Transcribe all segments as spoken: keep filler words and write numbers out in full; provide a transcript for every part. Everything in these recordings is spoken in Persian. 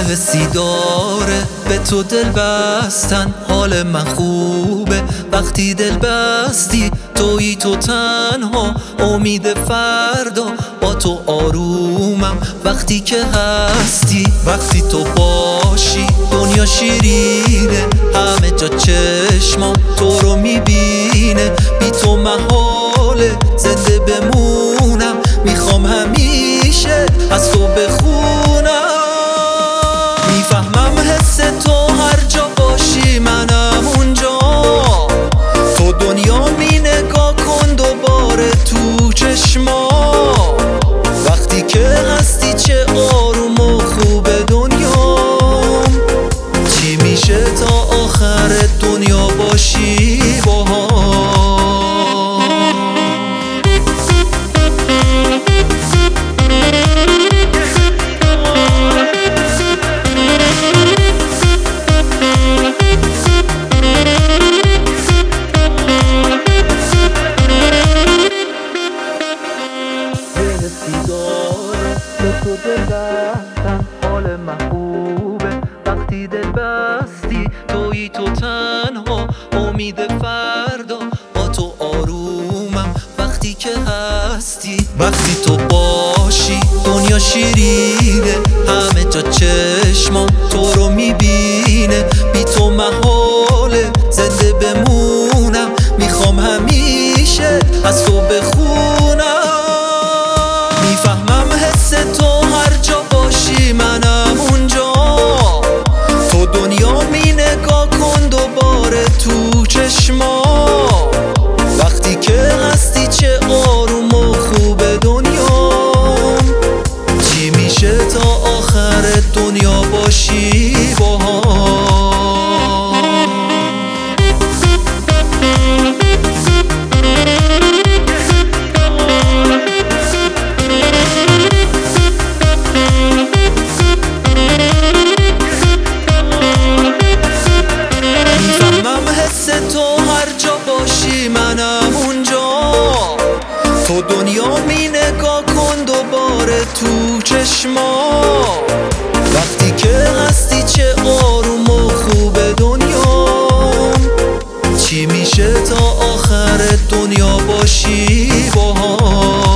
حسی داره به تو دل بستن. حال من خوبه وقتی دل بستی، تویی تو تنها امید فردا. با تو آرومم وقتی که هستی، وقتی تو باشی دنیا شیرینه. همه جا چشمام تو رو میبینه، بی تو محاله زنده بمونم. میخوام همیشه از تو بخونم. میفهمم حس تو هر جا باشی منم اونجا. تو دنیا می نگاه کن دوباره تو چشما. وقتی که هستی چه آروم و خوب دنیام. چی میشه تا آخر دنیا باشی با هم. به تو دل بستن، حال من خوبه وقتی دل بستی، تویی تو تنها امید فردا. با تو آرومم وقتی که هستی، وقتی تو باشی دنیا شیرینه. همه جا چشمام تو رو میبینه، بی تو محاله زنده بمونم. میخوام همیشه از تو بخونم. میفهمم حس تو هر جا باشی منم اونجا. تو دنیا می نگاه کن دوباره تو چشما. وقتی که هستی چه آروم و خوب دنیام. چی میشه تا آخر دنیا باشی با هم. تو هر جا باشی منم اونجا. تو دنیا می نگاه کن دوباره تو چشما. وقتی که هستی چه آروم و خوب دنیام. چی میشه تا آخر دنیا باشی با هم.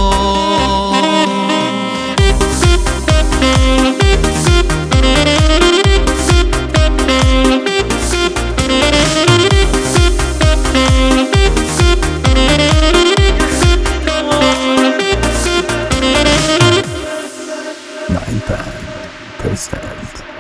Nine Band present.